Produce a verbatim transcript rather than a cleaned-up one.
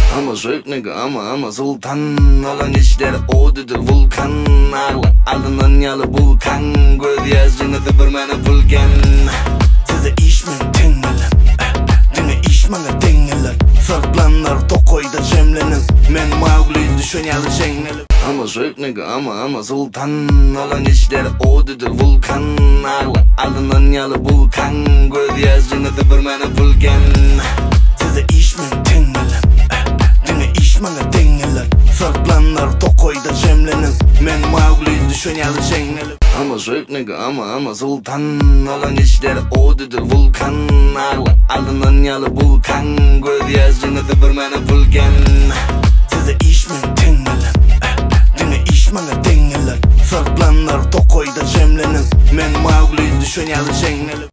I'm a Drake nigga, I'm a, I'm a sultan. Olan işler odudur vulkan. Ağla alından yalı vulkan. Göz yaşınızı bir mene vulkan. Size iş mi tengeler? Dine iş mana dengeler. Sarplanlar tokoyda cemlenir. Men Mowgli düşen yalı çengeler. I'm a Drake nigga, I'm a, I'm a sultan. Olan işler odudur vulkan. Ağla alından yalı vulkan. Göz yaşınızı bir mene vulkan. Size iş mi tengeler? Mana dengeler, sarplanlar tokoyda cemlenir. Men Mowgli düşen yalı çengeler. I'm a Drake nigga, I'm a, I'm a sultan. Olan işler odudur vulkan. Ağla alından yalı vulkan. Göz yaşınızı bir mene vulkan. Size iş mi tengeler? Dine iş mana dengeler. Sarplanlar tokoyda cemlenir. Men Mowgli düşen yalı çengeler.